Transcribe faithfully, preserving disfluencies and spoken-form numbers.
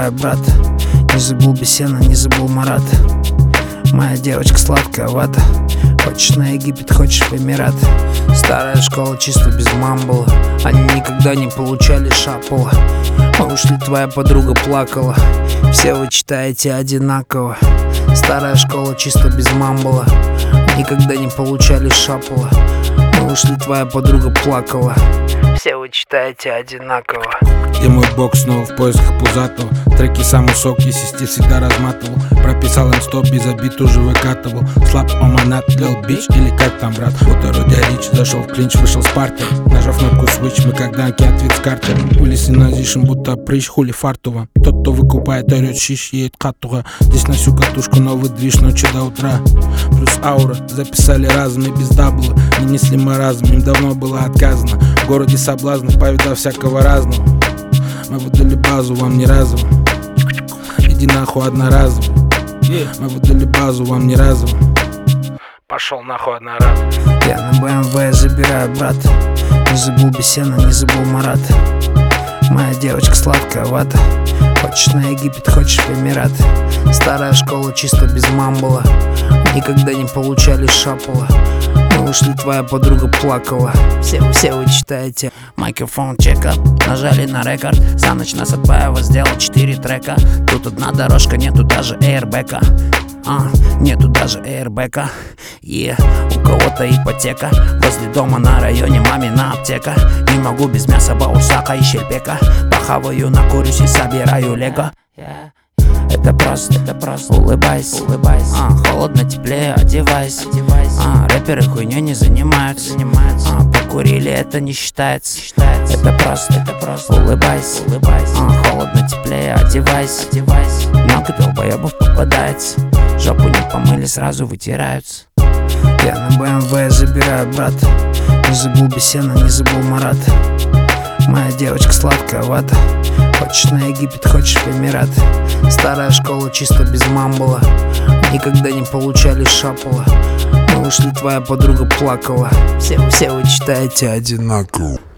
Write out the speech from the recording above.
забираю, брат. Не забыл Бесена, не забыл Марат. Моя девочка сладкая вата. Хочешь на Египет, хочешь в Эмират. Старая школа чисто без мамбла. Они никогда не получали шапала. Мы ушли, твоя подруга плакала. Все вы читаете одинаково. Старая школа чисто без мамбла. Никогда не получали шапала. Мы ушли, твоя подруга плакала. Все вы читаете одинаково. И мой бог снова в поисках пузатого. Треки самый сок, и систем всегда разматывал. Прописал им стоп, без обид уже выкатывал. Слаб, оманат, лил бич, или как там, брат. Водороде рич, зашел в клинч, вышел с парты. Нажав кнопку switch, мы как данки, ответ с карты. Улицы назишем, будто прыщ, хули фартова. Тот, кто выкупает, орет шиш, едет катуга. Здесь на всю катушку новый движ, ночи до утра. Плюс аура, записали разом и без дабла. Не несли маразм, им давно было отказано. В городе соблазнов, повидав всякого разного. Мы выдали базу вам ни разу. Иди нахуй одноразово. Мы выдали базу вам ни разу. Пошел нахуй одноразово. Я на бэ эм вэ забираю, брат. Не забыл Бесена, не забыл Марат. Моя девочка сладкая вата. Хочешь на Египет, хочешь в Эмират. Старая школа чисто без мамбла. Никогда не получали шапала. Мы ушли, твоя подруга плакала. Все, все вы читаете. Микрофон чекап, нажали на рекорд. За ночь нас Атбаева сделал четыре трека. Тут одна дорожка, нету даже эйрбэка. А, нету даже эйрбэка. Yeah. У кого-то ипотека. Возле дома на районе мамина аптека. Не могу без мяса, баурсака и щельбека. Похаваю, накурюсь и собираю лего. Yeah. Это просто, это просто улыбайся, улыбайся. А, холодно, теплее, одевайся, одевайся. А, рэперы хуйней не занимаются, занимаются. А, покурили, это не считается, считается. Это просто, это просто улыбайся, улыбайся. А, холодно, теплее, одевайся, одевайся. Много долбоебов попадается. Жопу не помыли, сразу вытираются. Я на бэ эм вэ забираю, брат. Не забыл Бесена, не забыл Марат. Моя девочка сладкая вата. Хочешь на Египет, хочешь в Эмират. Старая школа чисто без мамбла. Никогда не получали шапала. Мы ушли, твоя подруга плакала. Все, все вы читаете одинаково.